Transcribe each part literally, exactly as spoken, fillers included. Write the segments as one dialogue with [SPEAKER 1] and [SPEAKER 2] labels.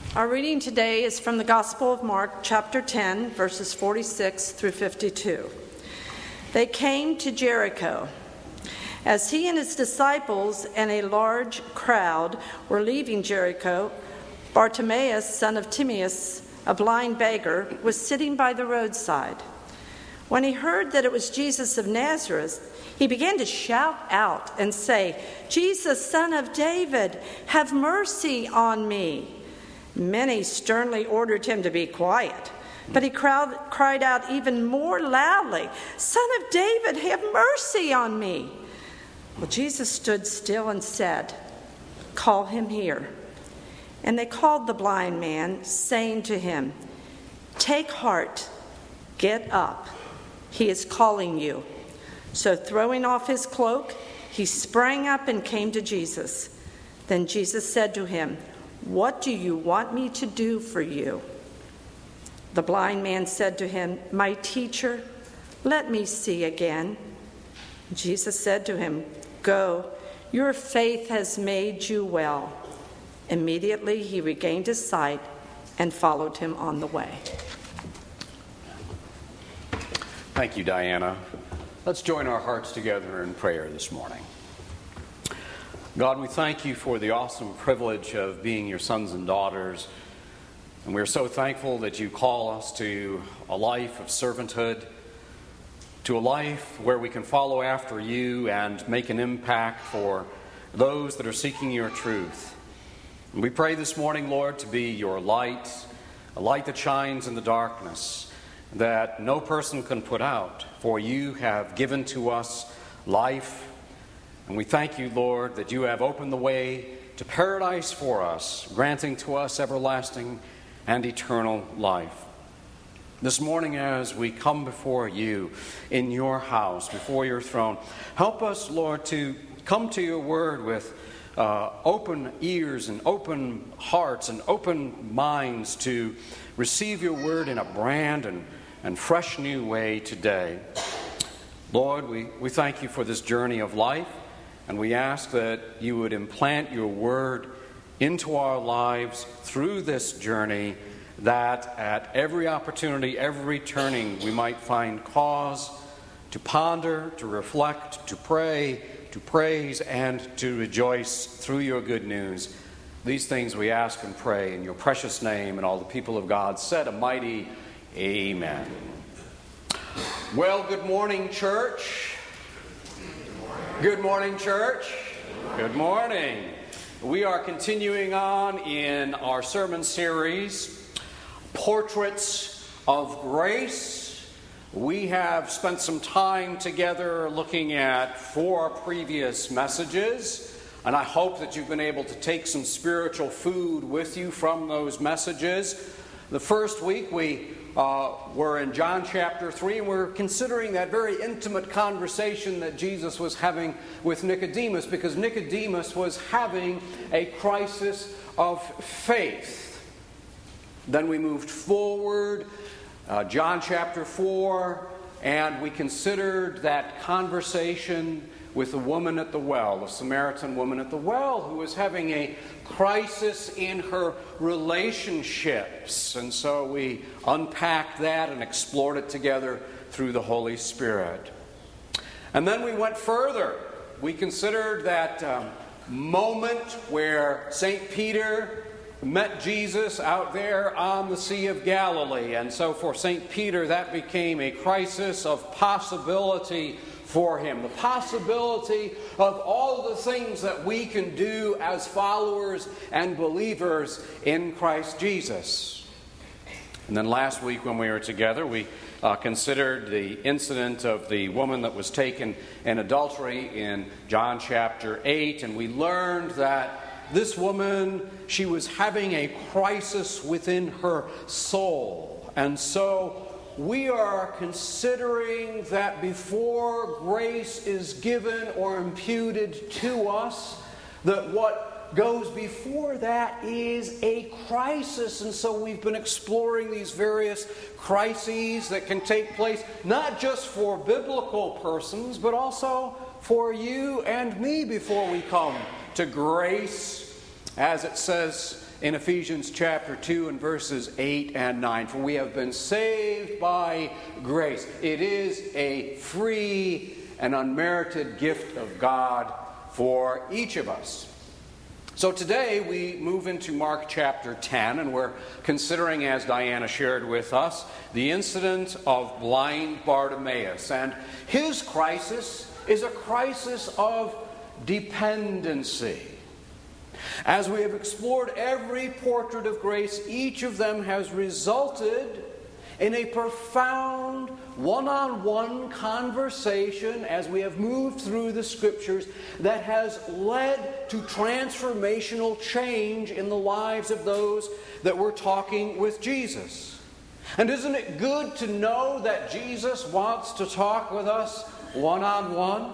[SPEAKER 1] Our reading today is from the Gospel of Mark, chapter ten, verses forty-six through fifty-two. They came to Jericho. As he and his disciples and a large crowd were leaving Jericho, Bartimaeus, son of Timaeus, a blind beggar, was sitting by the roadside. When he heard that it was Jesus of Nazareth, he began to shout out and say, "Jesus, son of David, have mercy on me." Many sternly ordered him to be quiet, but he crowd, cried out even more loudly, "Son of David, have mercy on me." Well, Jesus stood still and said, "Call him here." And they called the blind man, saying to him, "Take heart, get up. He is calling you." So throwing off his cloak, he sprang up and came to Jesus. Then Jesus said to him, "What do you want me to do for you?" The blind man said to him, "My teacher, let me see again." Jesus said to him, "Go, your faith has made you well." Immediately he regained his sight and followed him on the way.
[SPEAKER 2] Thank you, Diana. Let's join our hearts together in prayer this morning. God, we thank you for the awesome privilege of being your sons and daughters. And we're so thankful that you call us to a life of servanthood, to a life where we can follow after you and make an impact for those that are seeking your truth. And we pray this morning, Lord, to be your light, a light that shines in the darkness, that no person can put out, for you have given to us life. And we thank you, Lord, that you have opened the way to paradise for us, granting to us everlasting and eternal life. This morning, as we come before you in your house, before your throne, help us, Lord, to come to your word with uh, open ears and open hearts and open minds to receive your word in a brand and and fresh new way today. Lord, we, we thank you for this journey of life, and we ask that you would implant your word into our lives through this journey, that at every opportunity, every turning, we might find cause to ponder, to reflect, to pray, to praise, and to rejoice through your good news. These things we ask and pray in your precious name, and all the people of God said a mighty Amen. Well, good morning, church. Good morning, church. Good morning. We are continuing on in our sermon series, Portraits of Grace. We have spent some time together looking at four previous messages, and I hope that you've been able to take some spiritual food with you from those messages. The first week we Uh, we're in John chapter three, and we're considering that very intimate conversation that Jesus was having with Nicodemus, because Nicodemus was having a crisis of faith. Then we moved forward, uh, John chapter four, and we considered that conversation with the woman at the well, the Samaritan woman at the well, who was having a crisis in her relationships. And so we unpacked that and explored it together through the Holy Spirit. And then we went further. We considered that um, moment where Saint Peter met Jesus out there on the Sea of Galilee. And so for Saint Peter, that became a crisis of possibility for him. The possibility of all the things that we can do as followers and believers in Christ Jesus. And then last week when we were together, we uh, considered the incident of the woman that was taken in adultery in John chapter eight. And we learned that this woman, she was having a crisis within her soul. And so we are considering that before grace is given or imputed to us, that what goes before that is a crisis. And so we've been exploring these various crises that can take place, not just for biblical persons, but also for you and me before we come to grace, as it says in Ephesians chapter two and verses eight and nine. For we have been saved by grace. It is a free and unmerited gift of God for each of us. So today we move into Mark chapter ten, and we're considering, as Diana shared with us, the incident of blind Bartimaeus. And his crisis is a crisis of dependency. As we have explored every portrait of grace, each of them has resulted in a profound one-on-one conversation as we have moved through the Scriptures that has led to transformational change in the lives of those that were talking with Jesus. And isn't it good to know that Jesus wants to talk with us one-on-one?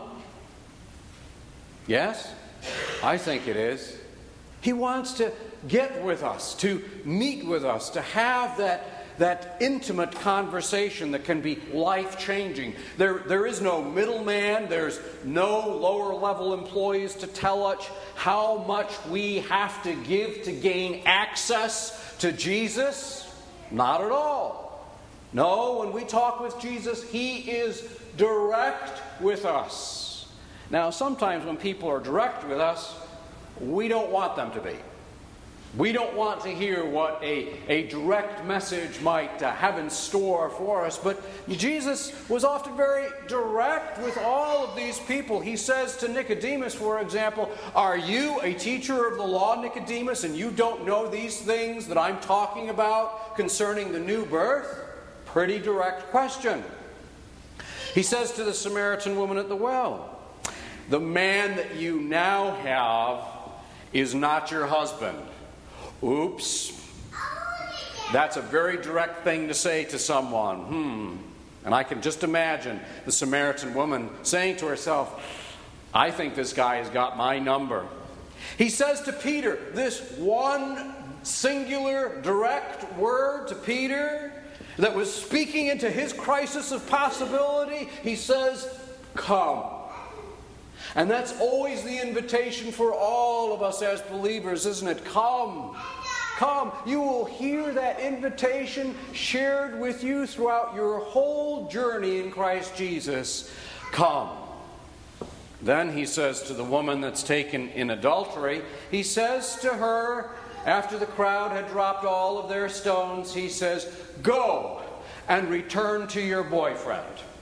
[SPEAKER 2] Yes, I think it is. He wants to get with us, to meet with us, to have that That intimate conversation that can be life-changing. There, there is no middleman. There's no lower-level employees to tell us how much we have to give to gain access to Jesus. Not at all. No, when we talk with Jesus, He is direct with us. Now, sometimes when people are direct with us, we don't want them to be. We don't want to hear what a, a direct message might uh, have in store for us. But Jesus was often very direct with all of these people. He says to Nicodemus, for example, "Are you a teacher of the law, Nicodemus, and you don't know these things that I'm talking about concerning the new birth?" Pretty direct question. He says to the Samaritan woman at the well, "The man that you now have is not your husband." Oops. That's a very direct thing to say to someone. Hmm. And I can just imagine the Samaritan woman saying to herself, "I think this guy has got my number." He says to Peter, this one singular direct word to Peter that was speaking into his crisis of possibility. He says, "Come." And that's always the invitation for all of us as believers, isn't it? Come. Come. You will hear that invitation shared with you throughout your whole journey in Christ Jesus. Come. Then he says to the woman that's taken in adultery, he says to her, after the crowd had dropped all of their stones, he says, "Go and return to your boyfriend."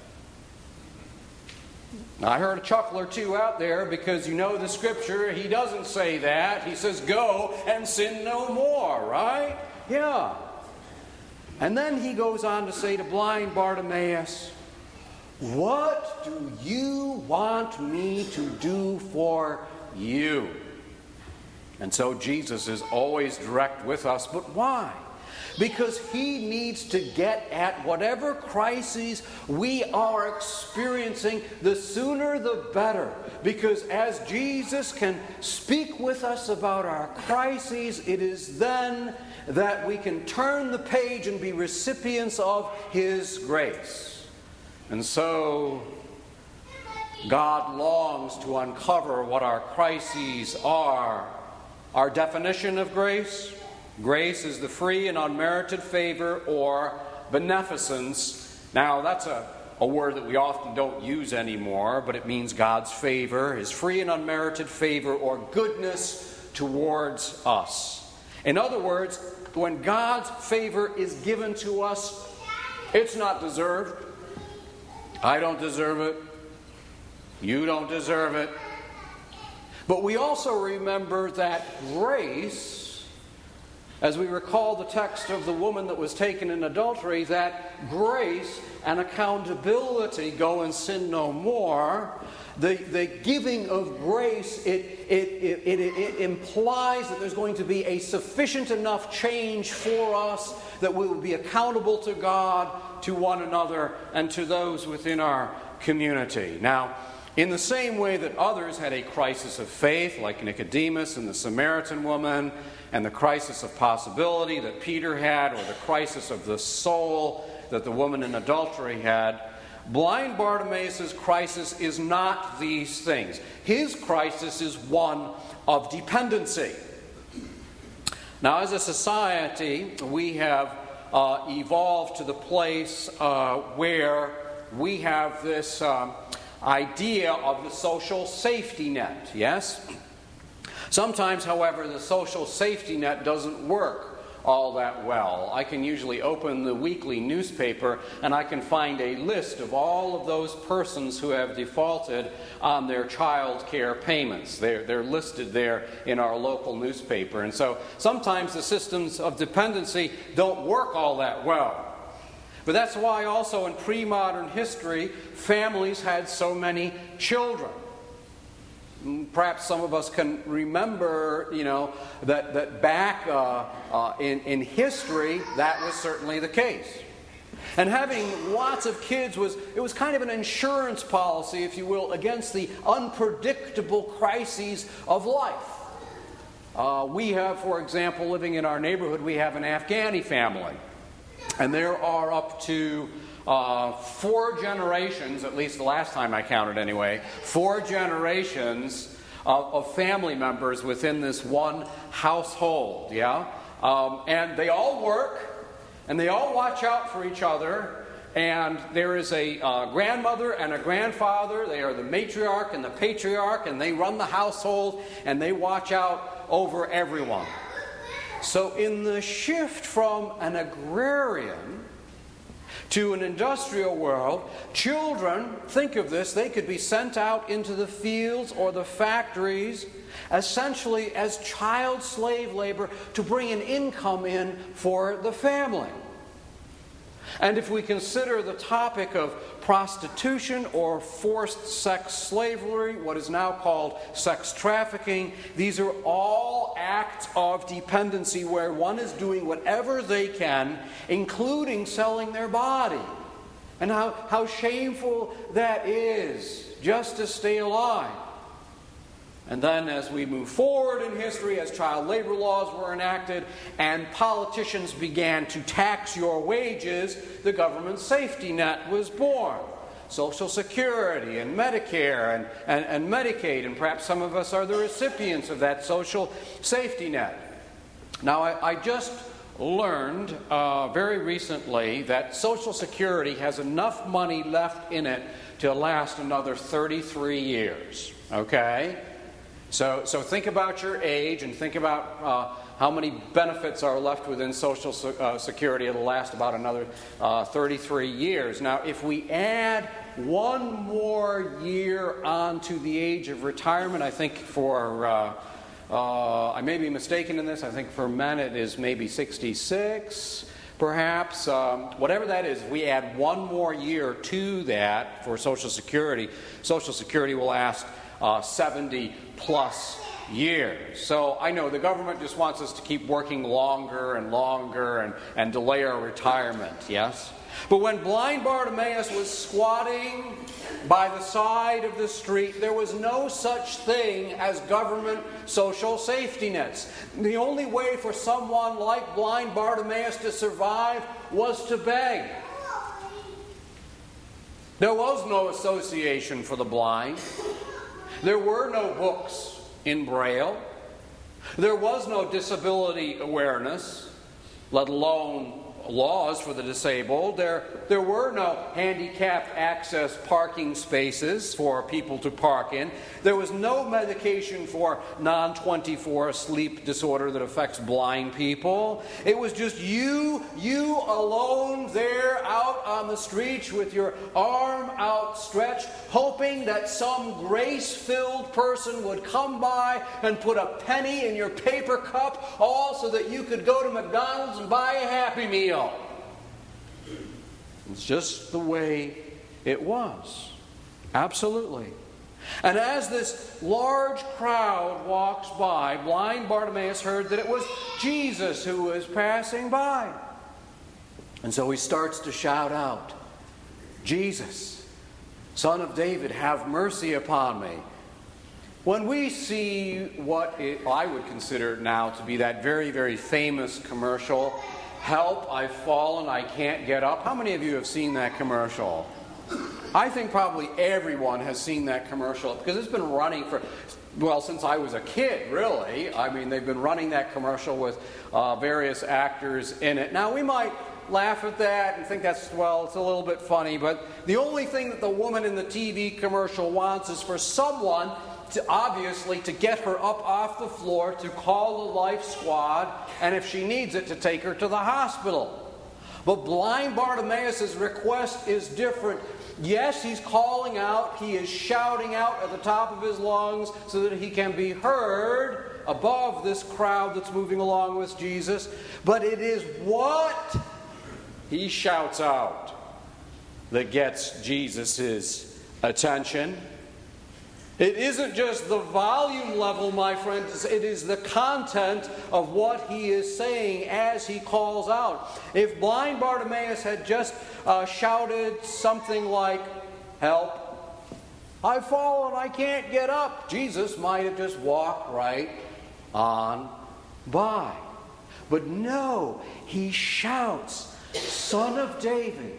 [SPEAKER 2] Now, I heard a chuckle or two out there because you know the Scripture. He doesn't say that. He says, "Go and sin no more," right? Yeah. And then he goes on to say to blind Bartimaeus, "What do you want me to do for you?" And so Jesus is always direct with us. But why? Because He needs to get at whatever crises we are experiencing, the sooner the better. Because as Jesus can speak with us about our crises, it is then that we can turn the page and be recipients of His grace. And so God longs to uncover what our crises are. Our definition of grace: grace is the free and unmerited favor or beneficence. Now, that's a, a word that we often don't use anymore, but it means God's favor, His free and unmerited favor or goodness towards us. In other words, when God's favor is given to us, it's not deserved. I don't deserve it. You don't deserve it. But we also remember that grace, as we recall the text of the woman that was taken in adultery, that grace and accountability, go and sin no more. The, the giving of grace, it, it, it, it, it implies that there's going to be a sufficient enough change for us that we will be accountable to God, to one another, and to those within our community. Now, in the same way that others had a crisis of faith, like Nicodemus and the Samaritan woman, and the crisis of possibility that Peter had, or the crisis of the soul that the woman in adultery had, blind Bartimaeus' crisis is not these things. His crisis is one of dependency. Now, as a society, we have uh, evolved to the place uh, where we have this um, idea of the social safety net, yes? Sometimes, however, the social safety net doesn't work all that well. I can usually open the weekly newspaper and I can find a list of all of those persons who have defaulted on their child care payments. They're, they're listed there in our local newspaper. And so sometimes the systems of dependency don't work all that well. But that's why also in pre-modern history, families had so many children. Perhaps some of us can remember, you know, that, that back uh, uh, in, in history, that was certainly the case. And having lots of kids was, it was kind of an insurance policy, if you will, against the unpredictable crises of life. Uh, we have, for example, living in our neighborhood, we have an Afghani family. And there are up to Uh, four generations, at least the last time I counted anyway, four generations of, of family members within this one household, yeah? Um, and they all work, and they all watch out for each other, and there is a uh, grandmother and a grandfather. They are the matriarch and the patriarch, and they run the household, and they watch out over everyone. So in the shift from an agrarian to an industrial world, children, think of this, they could be sent out into the fields or the factories essentially as child slave labor to bring an income in for the family. And if we consider the topic of prostitution or forced sex slavery, what is now called sex trafficking, these are all acts of dependency where one is doing whatever they can, including selling their body. And how, how shameful that is, just to stay alive. And then as we move forward in history, as child labor laws were enacted and politicians began to tax your wages, the government safety net was born. Social Security and Medicare and, and, and Medicaid, and perhaps some of us are the recipients of that social safety net. Now, I, I just learned uh, very recently that Social Security has enough money left in it to last another thirty-three years. Okay? So, so think about your age and think about uh, how many benefits are left within Social uh, Security. It'll last about another uh, thirty-three years. Now, if we add one more year on to the age of retirement, I think for, uh, uh, I may be mistaken in this, I think for men it is maybe sixty-six, perhaps. Um, whatever that is, if we add one more year to that for Social Security, Social Security will last uh, seventy plus years. So I know the government just wants us to keep working longer and longer and, and delay our retirement, yes? But when blind Bartimaeus was squatting by the side of the street, there was no such thing as government social safety nets. The only way for someone like blind Bartimaeus to survive was to beg. There was no association for the blind. There were no books in Braille. There was no disability awareness, let alone laws for the disabled. There, there were no handicapped access parking spaces for people to park in. There was no medication for non twenty-four sleep disorder that affects blind people. It was just you, you alone there out on the streets with your arm outstretched, hoping that some grace-filled person would come by and put a penny in your paper cup, all so that you could go to McDonald's and buy a Happy Meal. It's just the way it was. Absolutely. And as this large crowd walks by, blind Bartimaeus heard that it was Jesus who was passing by. And so he starts to shout out, "Jesus, Son of David, have mercy upon me." When we see what it, I would consider now to be that very, very famous commercial, "Help, I've fallen, I can't get up." How many of you have seen that commercial? I think probably everyone has seen that commercial because it's been running for well, since I was a kid, really. I mean, they've been running that commercial with uh, various actors in it. Now, we might laugh at that and think that's, well, it's a little bit funny, but the only thing that the woman in the T V commercial wants is for someone to, obviously, to get her up off the floor, to call the life squad, and if she needs it, to take her to the hospital. But blind Bartimaeus' request is different. Yes, he's calling out, he is shouting out at the top of his lungs so that he can be heard above this crowd that's moving along with Jesus. But it is what he shouts out that gets Jesus' attention. It isn't just the volume level, my friends, it is the content of what he is saying as he calls out. If blind Bartimaeus had just uh, shouted something like, "Help, I've fallen, I can't get up," Jesus might have just walked right on by. But no, he shouts, "Son of David,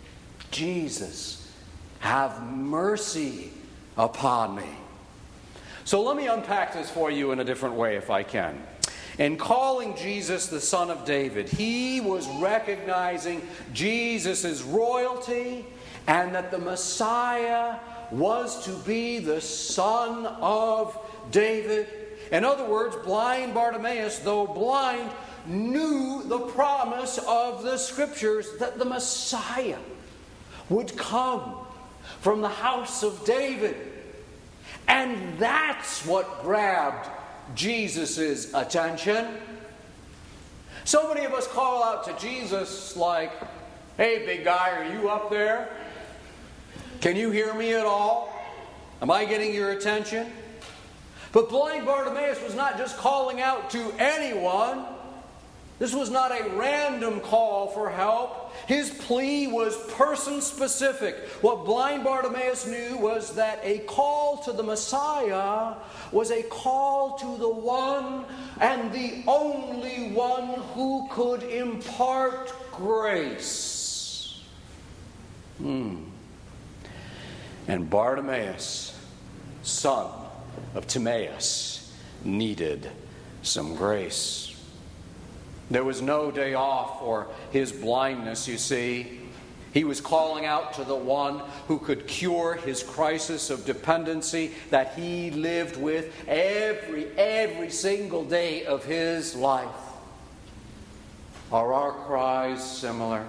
[SPEAKER 2] Jesus, have mercy upon me." So let me unpack this for you in a different way if I can. In calling Jesus the Son of David, he was recognizing Jesus' royalty and that the Messiah was to be the Son of David. In other words, blind Bartimaeus, though blind, knew the promise of the Scriptures that the Messiah would come from the house of David. And that's what grabbed Jesus' attention. So many of us call out to Jesus like, "Hey, big guy, are you up there? Can you hear me at all? Am I getting your attention?" But blind Bartimaeus was not just calling out to anyone. This was not a random call for help. His plea was person-specific. What blind Bartimaeus knew was that a call to the Messiah was a call to the one and the only one who could impart grace. Hmm. And Bartimaeus, son of Timaeus, needed some grace. There was no day off for his blindness, you see. He was calling out to the one who could cure his crisis of dependency that he lived with every, every single day of his life. Are our cries similar?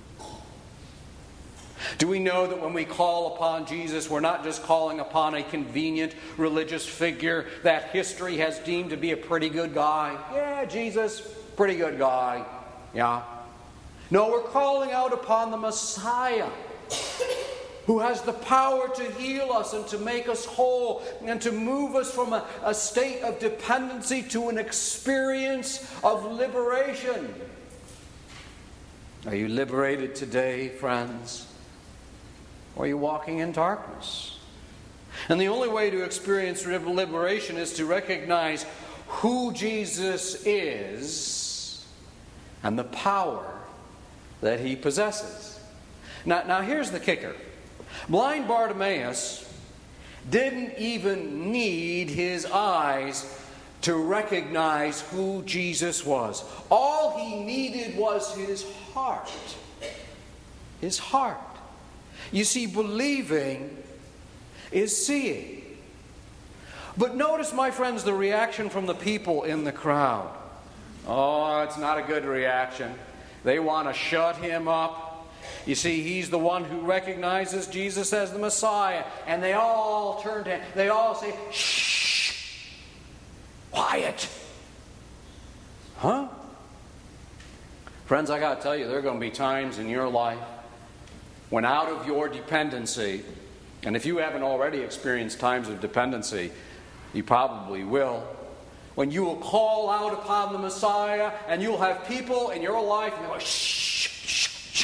[SPEAKER 2] Do we know that when we call upon Jesus, we're not just calling upon a convenient religious figure that history has deemed to be a pretty good guy? Yeah, Jesus, pretty good guy. Yeah. No, we're calling out upon the Messiah, who has the power to heal us and to make us whole and to move us from a, a state of dependency to an experience of liberation. Are you liberated today, friends? Or are you walking in darkness? And the only way to experience liberation is to recognize who Jesus is and the power that he possesses. Now, now here's the kicker. Blind Bartimaeus didn't even need his eyes to recognize who Jesus was. All he needed was his heart. His heart. You see, believing is seeing. But notice, my friends, the reaction from the people in the crowd. Oh, it's not a good reaction. They want to shut him up. You see, he's the one who recognizes Jesus as the Messiah. And they all turn to him. They all say, "Shh! Quiet!" Huh? Friends, I got to tell you, there are going to be times in your life when out of your dependency, and if you haven't already experienced times of dependency, you probably will, when you will call out upon the Messiah and you'll have people in your life and they'll go, "Shh, shh, shh.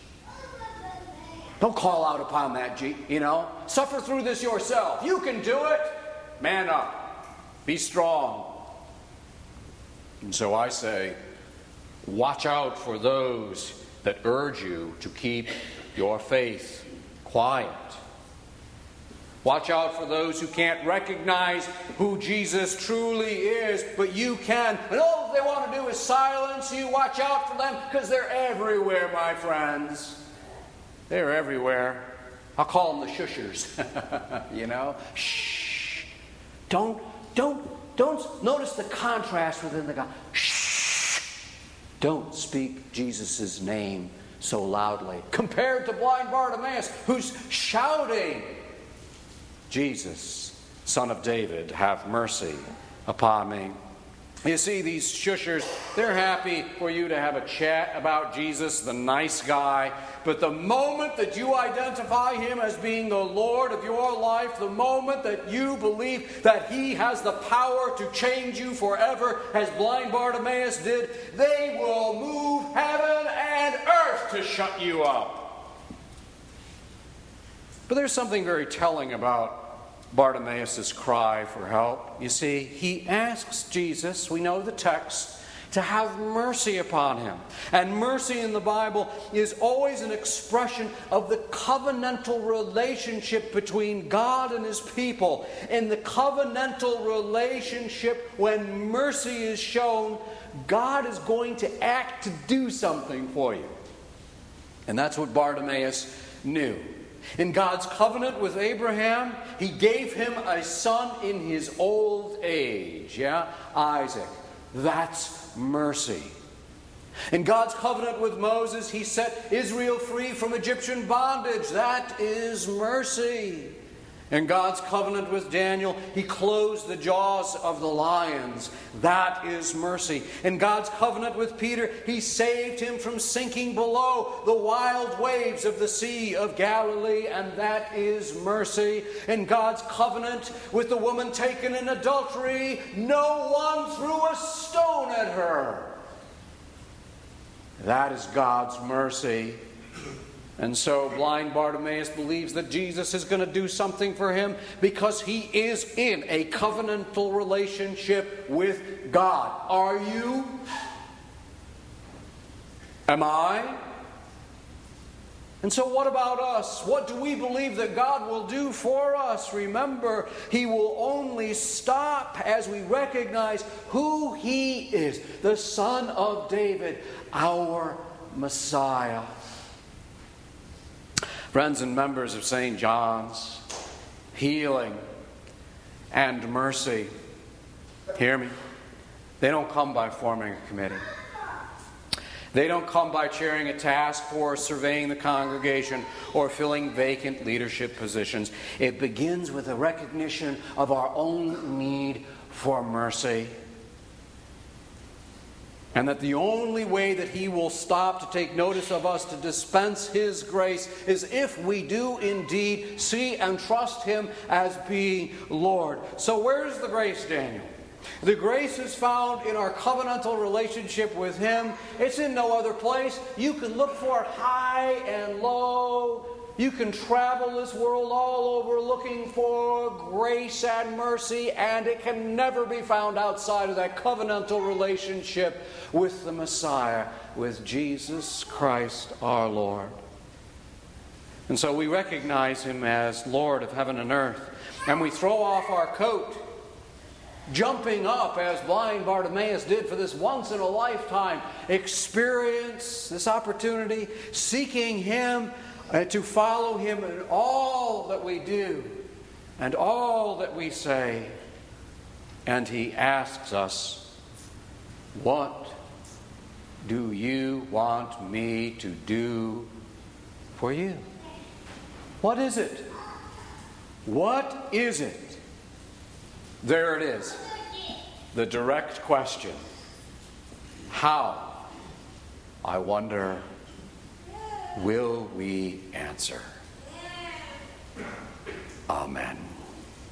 [SPEAKER 2] Don't call out upon that, G, you know. Suffer through this yourself. You can do it. Man up. Be strong." And so I say, watch out for those that urge you to keep your faith quiet. Watch out for those who can't recognize who Jesus truly is, but you can. And all they want to do is silence you. Watch out for them, because they're everywhere, my friends. They're everywhere. I'll call them the shushers. You know? Shh. Don't, don't, don't notice the contrast within the God. Shh. Don't speak Jesus' name so loudly. Compared to blind Bartimaeus, who's shouting, Jesus, Son of David, have mercy upon me. You see, these shushers, they're happy for you to have a chat about Jesus, the nice guy. But the moment that you identify Him as being the Lord of your life, the moment that you believe that He has the power to change you forever, as blind Bartimaeus did, they will move heaven and earth to shut you up. But there's something very telling about Bartimaeus' cry for help. You see, he asks Jesus, we know the text, to have mercy upon him. And mercy in the Bible is always an expression of the covenantal relationship between God and His people. In the covenantal relationship, when mercy is shown, God is going to act to do something for you. And that's what Bartimaeus knew. In God's covenant with Abraham, He gave him a son in his old age. Yeah? Isaac. That's mercy. In God's covenant with Moses, He set Israel free from Egyptian bondage. That is mercy. In God's covenant with Daniel, He closed the jaws of the lions. That is mercy. In God's covenant with Peter, He saved him from sinking below the wild waves of the Sea of Galilee, and that is mercy. In God's covenant with the woman taken in adultery, no one threw a stone at her. That is God's mercy. And so blind Bartimaeus believes that Jesus is going to do something for him because he is in a covenantal relationship with God. Are you? Am I? And so what about us? What do we believe that God will do for us? Remember, He will only stop as we recognize who He is, the Son of David, our Messiah. Friends and members of Saint John's, healing and mercy, hear me, they don't come by forming a committee. They don't come by chairing a task force, surveying the congregation, or filling vacant leadership positions. It begins with a recognition of our own need for mercy. And that the only way that He will stop to take notice of us, to dispense His grace, is if we do indeed see and trust Him as being Lord. So where's the grace, Daniel? The grace is found in our covenantal relationship with Him. It's in no other place. You can look for it high and low. You can travel this world all over looking for grace and mercy, and it can never be found outside of that covenantal relationship with the Messiah, with Jesus Christ our Lord. And so we recognize Him as Lord of heaven and earth, and we throw off our coat, jumping up as blind Bartimaeus did for this once-in-a-lifetime experience, this opportunity, seeking Him, Uh, to follow Him in all that we do and all that we say. And He asks us, what do you want me to do for you? What is it? What is it? There it is. The direct question. How? I wonder, will we answer? Amen.